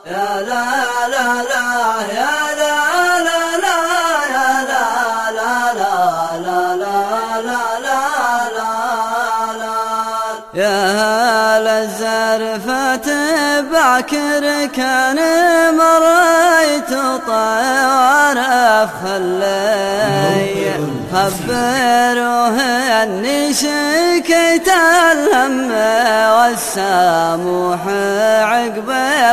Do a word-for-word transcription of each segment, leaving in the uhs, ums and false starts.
يا لا لا لا يا لا لا لا يا لا لا لا لا لا لا لا لا لا يا هل الزرفة باكر كان مريت طوار خلي خبروه اني شكيت الهم والساموح عقب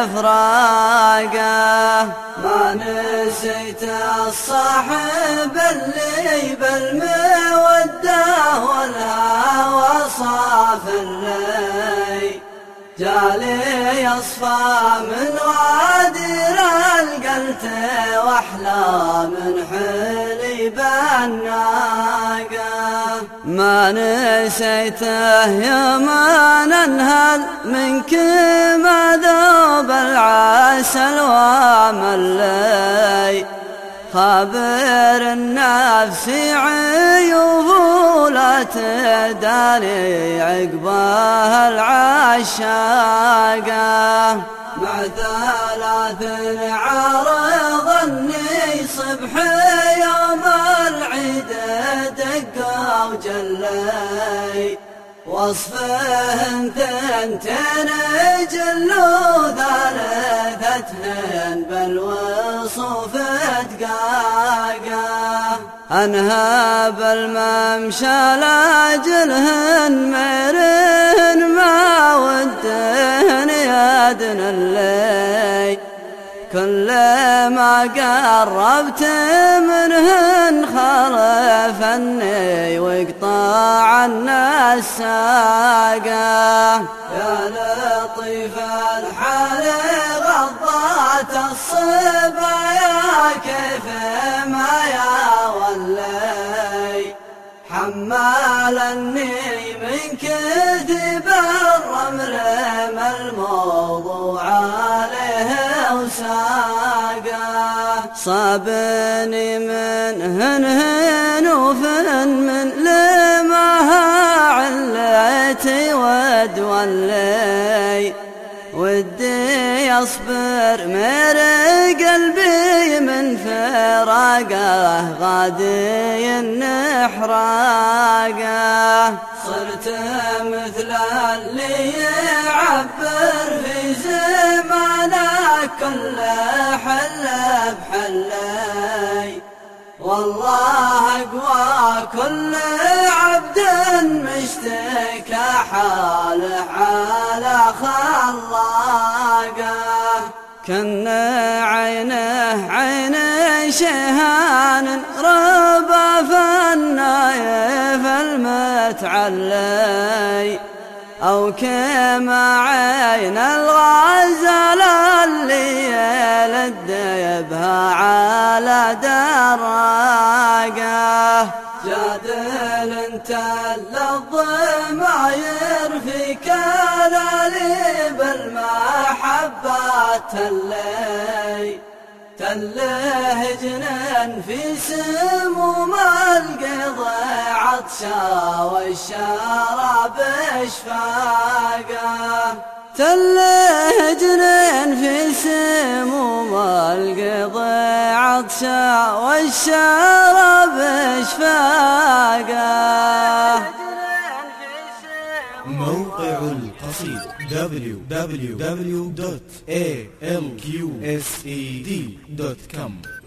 فراقه ما نسيت الصاحب اللي بالمودة والهوى صاف الري جالي يصفى من غادر القلت واحلى من حلي بالناقه ما نسيته يوم ننهل منك ما ذوب العسل وملي خبر النفس عيوب لا تداني عقبها العشاقه مع ثلاث عارضني صبح يوم العيد دق وجلي وصفهن ثنتين جلوا ثالثتهن بالوصوف دقاقه انهاب الممشى لاجلهن ميرهن ما ودهن يدن اللي كل ما قربت منهن خلفني وقطع الناس ساقه يا لطيف الحال غضات الصبايا كيف ما يا ولي حمالني من كذب الرمل ما الموضوع عليه وساقه صابني من هنهن وفن من لمها علتي ود ولي ودي يصبر مر قلبي من فراقه غادي النحراقه صرت مثل اللي يعبر في زمانه كل حل بحلي والله أقوى كل عبد مشتكى حاله على خلاقه كن عينه عين شهان ربى فالنايف المتعلي أو كما عين الغزال اللي يلديبها على دراقه جادل انت الضماير في كلاليب المحبة تلي تله جنان في سموم القضى عطشا والشراب اشفاقه تله جنان في سموم القضى عطشا والشراب اشفاقه موقع القصيد دبليو دبليو دبليو دوت إيه إل كيو إس إي دي دوت كوم